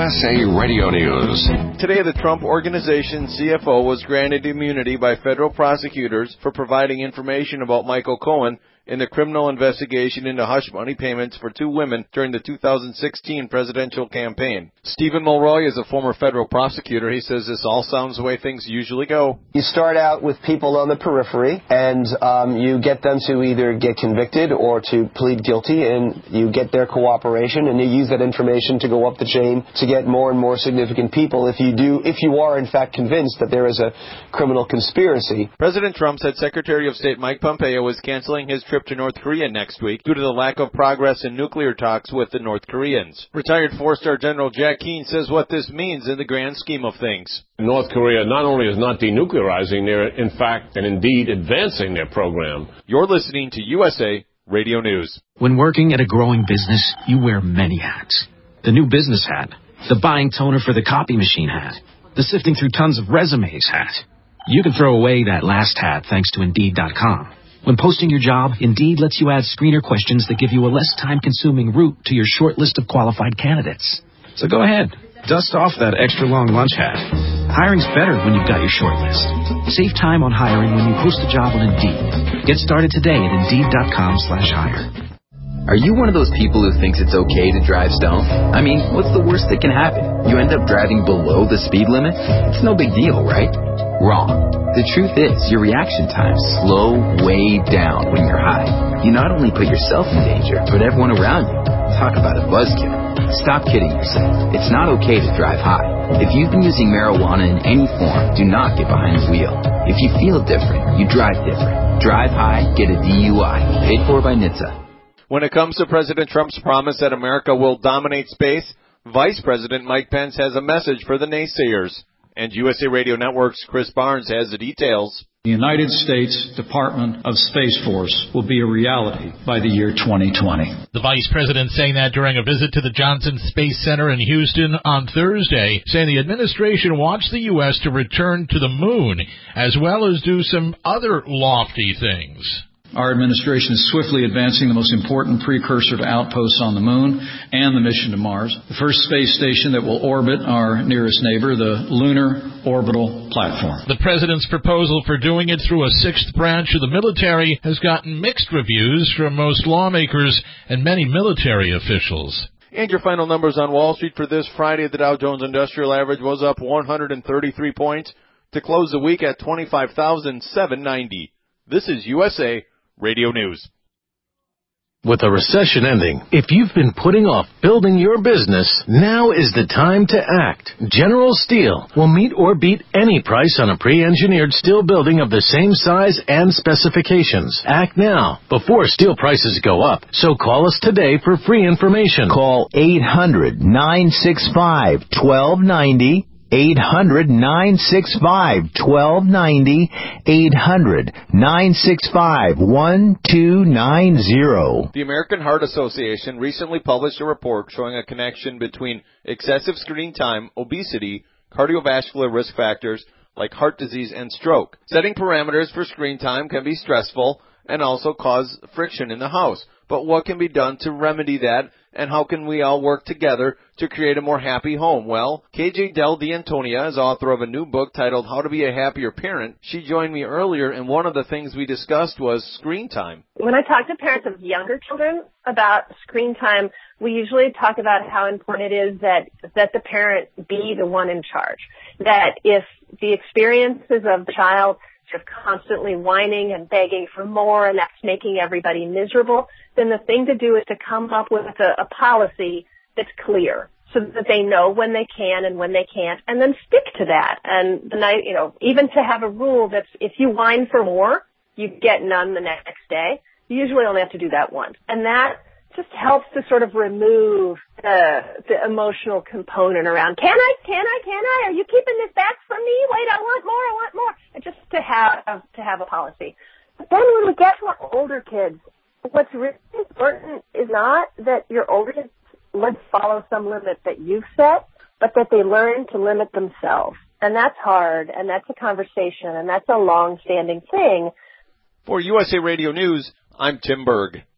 USA Radio News. Today, the Trump Organization CFO was granted immunity by federal prosecutors for providing information about Michael Cohen in the criminal investigation into hush money payments for two women during the 2016 presidential campaign. Stephen Mulroy is a former federal prosecutor. He says this all sounds the way things usually go. You start out with people on the periphery, and you get them to either get convicted or to plead guilty, and you get their cooperation, and you use that information to go up the chain to get more and more significant people if you are in fact convinced that there is a criminal conspiracy. President Trump said Secretary of State Mike Pompeo is canceling his trip to North Korea next week due to the lack of progress in nuclear talks with the North Koreans. Retired four-star General Jack Keane says what this means in the grand scheme of things. North Korea not only is not denuclearizing, they're in fact and indeed advancing their program. You're listening to USA Radio News. When working at a growing business, you wear many hats. The new business hat, the buying toner for the copy machine hat, the sifting through tons of resumes hat. You can throw away that last hat thanks to Indeed.com. When posting your job, Indeed lets you add screener questions that give you a less time-consuming route to your short list of qualified candidates. So go ahead, dust off that extra-long lunch hat. Hiring's better when you've got your short list. Save time on hiring when you post a job on Indeed. Get started today at Indeed.com/hire. Are you one of those people who thinks it's okay to drive stoned? I mean, what's the worst that can happen? You end up driving below the speed limit? It's no big deal, right? Wrong. The truth is, your reaction times slow way down when you're high. You not only put yourself in danger, but everyone around you. Talk about a buzzkill. Stop kidding yourself. It's not okay to drive high. If you've been using marijuana in any form, do not get behind the wheel. If you feel different, you drive different. Drive high, get a DUI. Paid for by NHTSA. When it comes to President Trump's promise that America will dominate space, Vice President Mike Pence has a message for the naysayers. And USA Radio Network's Chris Barnes has the details. The United States Department of Space Force will be a reality by the year 2020. The Vice President saying that during a visit to the Johnson Space Center in Houston on Thursday, saying the administration wants the U.S. to return to the moon, as well as do some other lofty things. Our administration is swiftly advancing the most important precursor to outposts on the moon and the mission to Mars, the first space station that will orbit our nearest neighbor, the Lunar Orbital Platform. The president's proposal for doing it through a sixth branch of the military has gotten mixed reviews from most lawmakers and many military officials. And your final numbers on Wall Street for this Friday. The Dow Jones Industrial Average was up 133 points to close the week at 25,790. This is USA Radio News. With a recession ending, if you've been putting off building your business, now is the time to act. General Steel will meet or beat any price on a pre-engineered steel building of the same size and specifications. Act now, before steel prices go up. So call us today for free information. Call 800-965-1290. 800-965-1290, 800-965-1290. The American Heart Association recently published a report showing a connection between excessive screen time, obesity, cardiovascular risk factors like heart disease and stroke. Setting parameters for screen time can be stressful and also cause friction in the house. But what can be done to remedy that, and how can we all work together to create a more happy home? Well, KJ Del D'Antonia is author of a new book titled How to Be a Happier Parent. She joined me earlier, and one of the things we discussed was screen time. When I talk to parents of younger children about screen time, we usually talk about how important it is that the parent be the one in charge. That if the experiences of the child of constantly whining and begging for more, and that's making everybody miserable, then the thing to do is to come up with a policy that's clear so that they know when they can and when they can't, and then stick to that. And even to have a rule that's if you whine for more, you get none the next day. You usually only have to do that once. And that just helps to sort of remove the emotional component around, can I? Are you keeping this back from me? Wait, I want more. And just to have a policy. But then when we get to our older kids, what's really important is not that your older kids let's follow some limit that you've set, but that they learn to limit themselves. And that's hard, and that's a conversation, and that's a long-standing thing. For USA Radio News, I'm Tim Berg.